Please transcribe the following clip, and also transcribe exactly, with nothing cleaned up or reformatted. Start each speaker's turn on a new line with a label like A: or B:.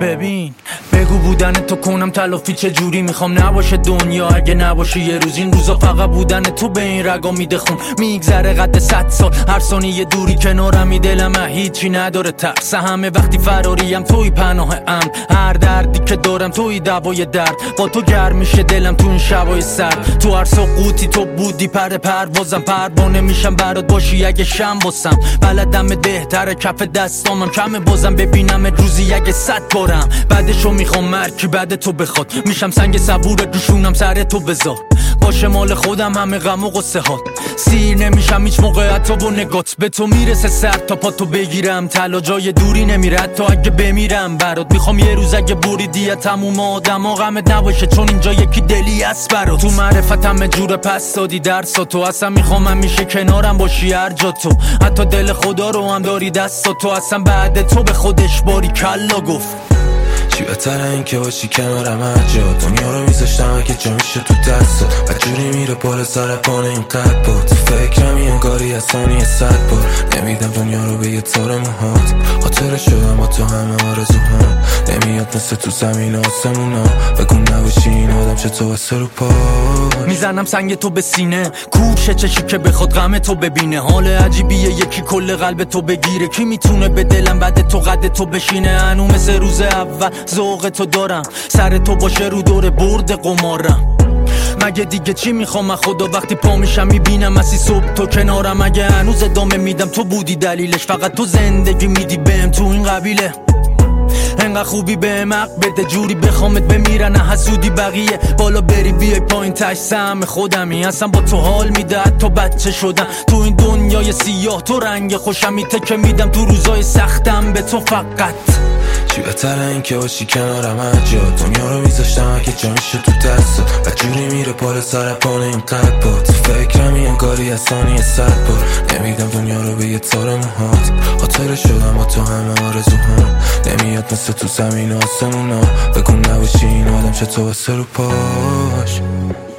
A: ببین بگو بودن تو کنم تلافی چه جوری میخوام نباشه دنیا اگه نباشه یه روز. این روزا فقط بودن تو به این رگا میده خون، میگذره قد صد سال هر ثانیه دوری کنارمی، دلم هیچی نداره ترس همه وقتی فراریم توی پناه امن، هر دردی که دارم توی دوای درد، با تو گرم میشه دلم تو این شبای سرد، تو هر سقوطی تو بودی پر پروازم، پروانه میشم برات باشی اگه شم باسم، بلدم بهتره کف دستامم کمه بازم ببینم روزی اگه صد بارم، بعدشو میخوام مرکی بعد تو بخواد، میشم سنگ صبور روشونم سر تو بذار، باشه مال خودم همه غم و قصه هات، سیر نمیشم هیچ موقع حتی با نگات، به تو میرسه سر تا پا تو بگیرم، طلا جای دوری نمیره حتی اگه بمیرم برات، میخوام یه روز اگه بریدی تموم آدما غمت نباشه چون اینجا یکی دلی است برات، تو معرفتم جور پس دادی درسا تو، اصلا میخوام همیشه کنارم باشی هر جا تو، حتی دل خدا رو هم داری دستا تو، اصلا بعد تو به خودش باری کلا گفت.
B: چی بهتره این که باشی کنارم هر جا، دنیا رو میذاشتم اگه جا میشه تو دستات، و جوری میره بالا سر پانه این قد با تو فکرم این کاری از ثانیه صد بار، نمیدم دنیا رو به یه تار موهات، خاطر شدم با تو همه آرزوهام، نمیاد مثل تو زمین آسمونا، بگو نباشی این آدم چه تو بسه رو پا،
A: میزنم سنگ تو به سینه کوشه چشی که بخواد غم تو ببینه، حال عجیبیه یکی کل قلب تو بگیره، کی میتونه به دلم بعد تو قد تو بشینه، هنو مثل روز اول ذوق تو دارم، سر تو باشه رو دور برد قمارم، مگه دیگه چی میخوام خدا وقتی پا میشم میبینم اسی صبح تو کنارم، مگه هنوز ادامه میدم تو بودی دلیلش، فقط تو زندگی میدی بهم تو این قبیله، انقدر خوبی بهم حق بده جوری بخوامت بمیرن حسودی بقیه، بالا بری بیای پایین تش سهم خودمی، اصلا با تو حال میده حتی بچه شدم، تو این دنیای سیاه تو رنگ خوشم میته که میدم تو روزای سختم به تو فقط.
B: چی بهتره این که باشی کنارم هر جا، دنیا رو میذاشتم اگه جا میشه تو دستات، و جوری میره بالا سر پانه این قد با تو فکرم این کاری از ثانیه صد بار، نمیدم دنیا رو به یه تار موهات، خاطر شدم با تو همه آرزوهام، نمیاد مثل تو زمین آسمونا، بگو نباشی این آدم چه تو بسه رو پاش.